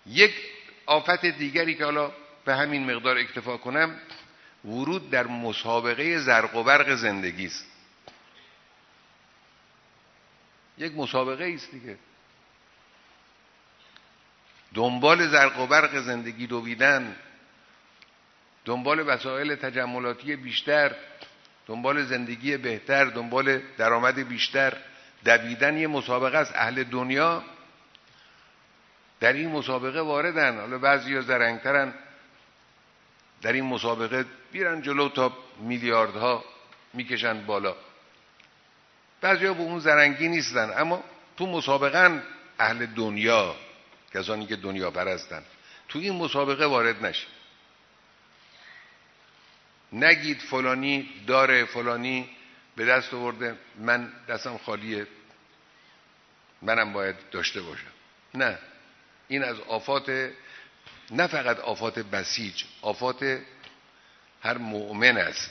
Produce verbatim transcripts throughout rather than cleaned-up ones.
یک آفت دیگری که حالا به همین مقدار اکتفا کنم، ورود در مسابقه زرق و برق زندگی است. یک مسابقه است دیگه، دنبال زرق و برق زندگی دویدن، دنبال وسایل تجملاتی بیشتر، دنبال زندگی بهتر، دنبال درآمد بیشتر دویدن یه مسابقه است. اهل دنیا در این مسابقه واردن. حالا بعضیا زرنگترن، در این مسابقه بیرن جلو تا میلیاردها میکشن بالا. بعضیا به اون زرنگی نیستن، اما تو مسابقه اهل دنیا، کسانی که دنیا پرستن. تو این مسابقه وارد نشید. نگید فلانی داره، فلانی به دست آورده، من دستم خالیه، منم باید داشته باشم. نه، این از آفات، نه فقط آفات بسیج، آفات هر مؤمن است.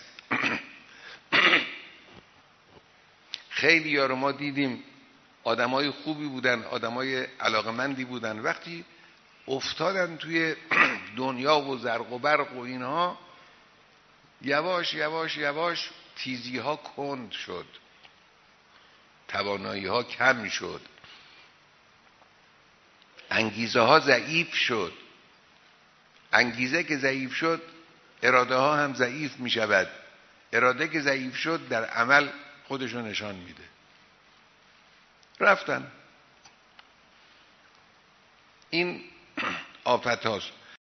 خیلی یارو ما دیدیم آدمای خوبی بودن، آدمای علاقمندی بودن، وقتی افتادن توی دنیا و زرق و برق و اینها، یواش یواش یواش تیزی ها کند شد، توانایی ها کم شد، انگیزه ها ضعیف شد. انگیزه که ضعیف شد، اراده ها هم ضعیف می شود. اراده که ضعیف شد، در عمل خودشو نشان میده. رفتن. این آفت هاست.